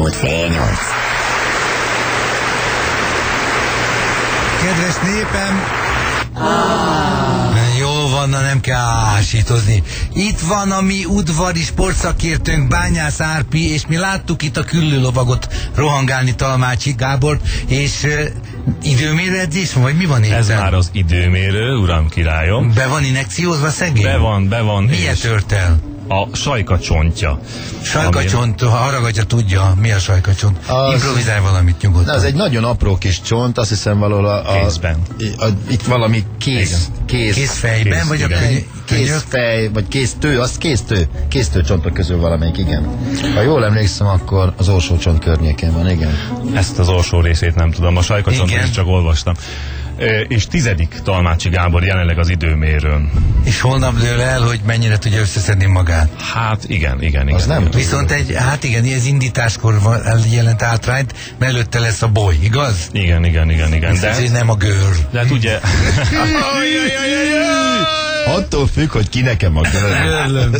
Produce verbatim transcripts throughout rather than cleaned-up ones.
nyolc fél nyolc. Kedves népem! Jó van, na nem kell ásítozni. Itt van a mi udvari sportszakértőnk, Bányász Árpi, és mi láttuk itt a küllőlovagot rohangálni, Talmácsi Gábort, és uh, időmérő edzés van, vagy mi van itt? Ez már az időmérő, uram királyom. Be van inekciózva szegény? Be van, be van. Miért tört el? A sajka csontja. Sajkacsont, ha haragudja, tudja, mi a sajkacsont. Az... Improvizálj valamit nyugodtan. Na, ez egy nagyon apró kis csont, azt hiszem valahol a... a kézben. A, a, itt valami kéz... kéz kézfejben, kéz, vagy a igen. könyv? Kézfej, vagy kéztő, az kéztő, kéztő csontok közül valamelyik, igen. Ha jól emlékszem, akkor az orsó csont környékén van, igen. Ezt az orsó részét nem tudom, a sajka csontot Igen. is csak olvastam. E, és tizedik Talmácsi Gábor jelenleg az időmérőn. És holnap dől el, hogy mennyire tudja összeszedni magát. Hát igen, igen, igen. Az nem igen. tudom. Viszont egy, hát igen, ez indításkor van, jelent átrányt, mert előtte lesz a boly, igaz? Igen, igen, igen, igen. De, De, ez nem a gőr. de hát ugye... Attól függ, hogy ki nekem a görlöm.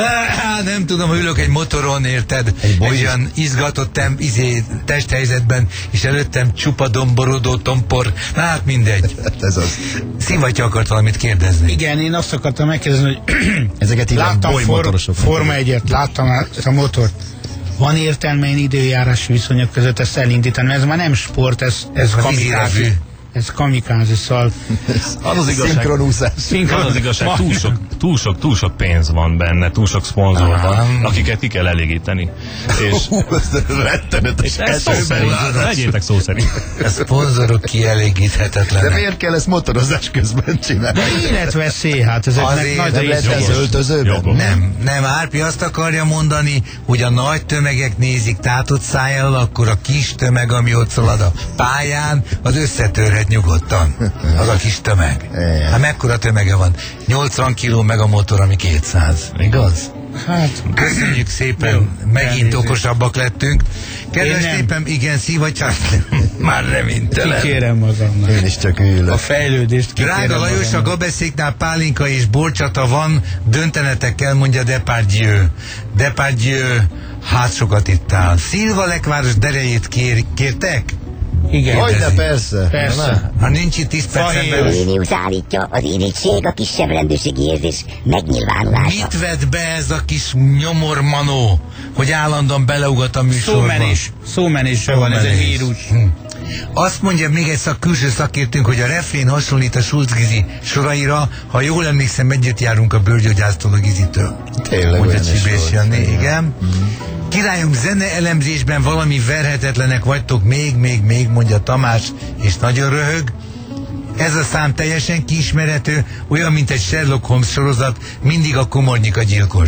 Á, nem tudom, hogy ülök egy motoron, érted? Egy, egy olyan izgatott tem, izé, testhelyzetben, és előttem csupa domborodó tompor. Na, hát mindegy. Ez az. Szivatya akart valamit kérdezni. Igen, én azt akartam megkérdezni, hogy Ezeket hívják láttam for, bolymotorosok. Forma egyet, láttam ezt a motort. Van értelme én időjárási viszonyok között ezt elindítani, mert ez már nem sport, ez, ez A kamikázi. vízirevű. Ez kamikázi, szóval... Az az igazság, Szinkronúszás. az az igazság túl, sok, túl, sok, túl sok pénz van benne, túl sok szponzor van, akiket ki kell elégíteni. És, Hú, ez rettenetes. és ez szó szerint, legyétek szó szerint. A szponzorok De kielégíthetetlenek. miért kell ezt motorozás közben csinálni? De életveszély, hát ezeknek Azért nagy Nem lehet része. ez öltözőben? Jogos. Nem, nem, Árpi azt akarja mondani, hogy a nagy tömegek nézik tátott szájjal, akkor a kis tömeg, ami ott szalad a pályán, az összetörhet nyugodtan. Az a kis tömeg. Igen. Hát mekkora tömege van? nyolcvan kiló meg a motor, ami kétszáz. Igaz? Hát, Köszönjük szépen, Jó, megint elnézést. okosabbak lettünk. Kedves Én nem. népem, igen, szívacsát, már reménytelen. kikérem magamnak. Én is csak ülök. A fejlődést kikérem Drága Lajos, a magamnak. Gabeszéknál pálinka és borcsata van, döntenetek kell, mondja Depardieu. Depardieu, hát sokat ittál. Szilva lekváros derejét kér, kértek? Igen. Hogyne, persze. Persze. Ha nincs itt tíz percen Fahéj. belül. Lénius állítja, az irigység a kisebb rendőrségi érzés megnyilvánulása. Mit vett be ez a kis nyomormanó, hogy állandóan beleugat a műsorba? Szómenés. Szómenésre van, ez egy Szómenés. vírus. Hm. Azt mondja még egy szak, külső szakértőnk, hogy a refrén hasonlít a Schulz Gizi soraira. Ha jól emlékszem, együtt járunk a bőrgyógyásztól a Gizitől. Tényleg Mondja olyan is Csibész volt. Jani, igen. Királyunk, zene elemzésben valami verhetetlenek vagytok, még, még, még, mondja Tamás, és nagyon röhög. Ez a szám teljesen kiismerhető, olyan, mint egy Sherlock Holmes sorozat, mindig a komornyik a gyilkos.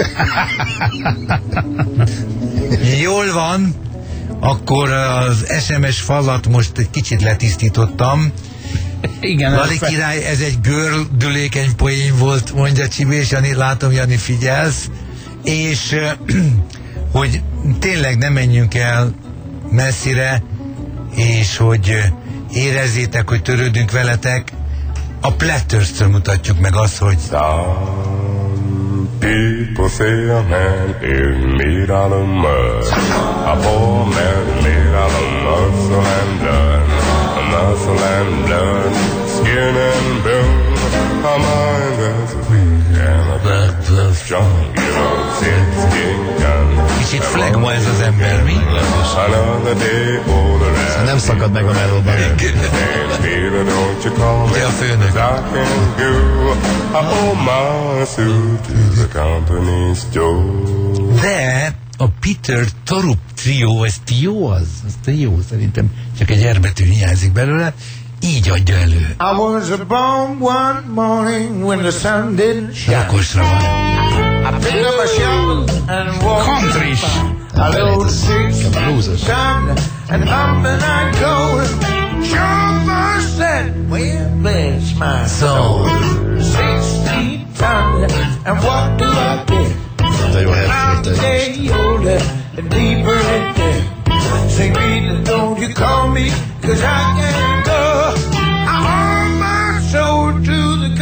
Jól van, akkor az es em es falat most egy kicsit letisztítottam. Igen, Lali ez fe- király, ez egy gördülékeny poén volt, mondja Csibés Jani, látom, Jani, figyelsz. És eh, hogy tényleg ne menjünk el messzire, és hogy eh, érezzétek, hogy törődünk veletek, a Platters-től mutatjuk meg azt, hogy Some people say a man is made out of mud. A poor man is made out of muscle and blood. Muscle and blood, skin and bone. A mind that's weak and a blood that's strong. You know, sixteen guns. kicsit flegma ez az ember, mi? Another day older and Nem szakad meg a melóban. Peter, don't you call me, Ugye a főnök. 'cause I can go. I owe my suit to the company store. De a Peter Torup trió, ez trió az? Az trió szerintem, csak egy erbetű hiányzik belőle, így adja elő. I was born one morning when the sun didn't shine. Jakosra van. I picked up a shovel and walked Country-s. I rode six bluesos. down and up and I go. Sure said, well, bless my Soul. sixteen tons and what do I get? De jó I'm helyett. day older and deeper in debt. Say, Peter, don't you call me, 'cause I can't go. I owe my soul to the company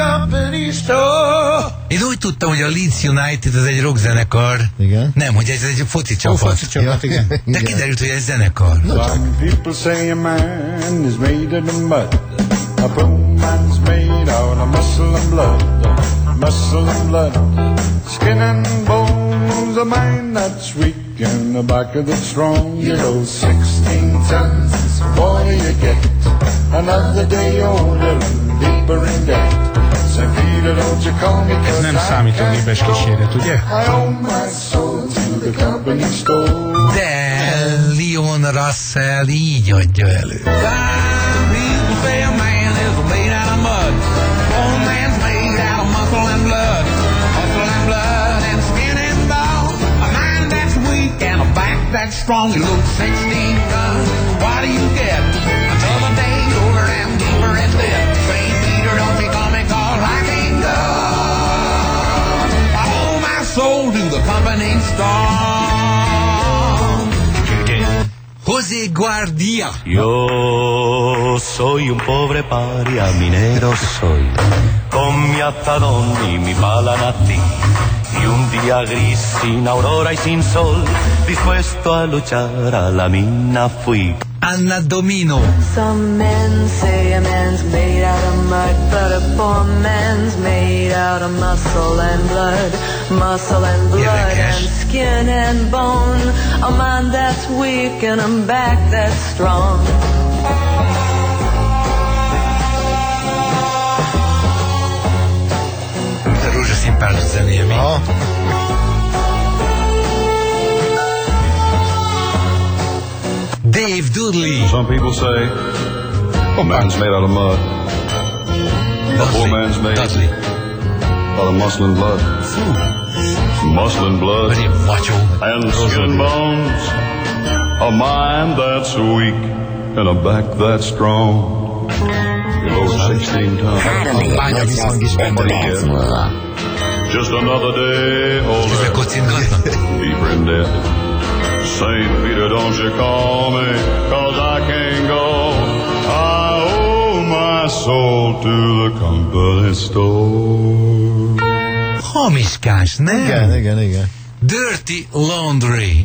company store. Én úgy tudtam, hogy a Leeds United az egy rockzenekar. Igen. Nem, hogy ez egy foci Ó, csapat. foci csapat, igen. De Igen. kiderült, hogy ez zenekar. Some people say a man is made of the mud. A poor man's made out of muscle and blood. Muscle and blood. Skin and bones. A mind that's weak and the back of it strong. You know, sixteen tons. What do you get? Another day older and deeper in debt. Saint Peter, don't you call me, Ez nem számítógépes kísérlet, ugye? I owe my soul to the company store. De Leon Russell így adja elő. Some people say a man is made out of mud. One man's made out of muscle and blood. Muscle and blood and skin and bone. A mind that's weak and a back that's strong. You load sixteen guns. What do you get? Another day older and deeper in debt. Saint Peter, don't you call me, cause I can't go. I owe my soul to the company store. José Guardia. Yo soy un pobre paria, minero soy, con mi azadón y mi pala nací. Y un día gris, sin aurora y sin sol, dispuesto a luchar a la mina fui. Anna Domino. Some men say a man's made out of mud, but a poor man's made out of muscle and blood. Muscle and blood and skin and bone. A mind that's weak and a back that's strong. Ez a rózsaszín párdos zenéje mi? Ha? Dave Dudley. Some people say a man's made out of mud. A poor man's made Dudley. out of muscle and blood. Muscle and blood Very macho. and skin and bones. A mind that's weak and a back that's strong. Below sixteen tons. háromnegyed öt perc múlva. Just another day Ezek older, kocingatnak. deeper in debt. Saint Peter, don't you call me, cause I can't go. I owe my soul to the company store. Hamiskás, nem? Igen, igen, igen. Dirty Laundry.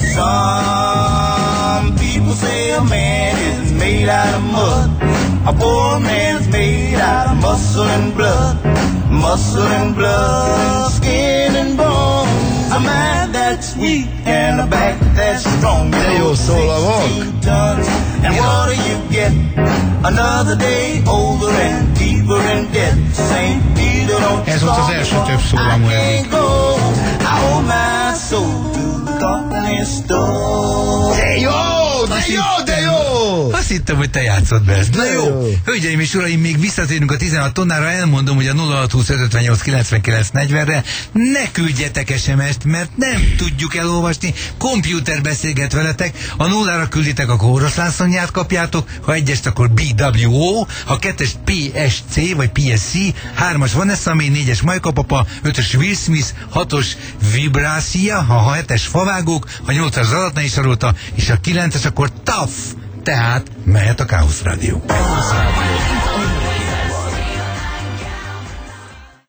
Some people say a man is made out of mud. A poor man's made out of muscle and blood. Muscle and blood, skin and bone. A mind that's weak and a back that's strong. De jó szól a vak. Tons. And what do you get? Another day older and deeper in debt. Saint Peter, don't Ez volt az első több szólamú eddig. go. I owe my soul to the company store. De jó, de jó, de jó! Azt hittem, hogy te játszod be ezt. Na jó, Jó. hölgyeim és uraim, még visszatérünk a tizenhat tonnára, elmondom, hogy a nulla hat húsz ötvennyolc kilencvenkilenc negyvenre ne küldjetek es em est, mert nem tudjuk elolvasni, komputer beszélget veletek, a nullára külditek, akkor oroszlánszonyát kapjátok, ha egyest, akkor bé dupla u o, ha kettest pé es cé vagy pé es cé, hármas Vanessa May, négyes Majkapapa, ötös Will Smith, hatos Vibrácia, ha hetes Favágók, ha nyolcas Zalatnai Sarolta, és a kilences akkor Tough. Tehát mehet a Káosz Rádió. Káosz Rádió.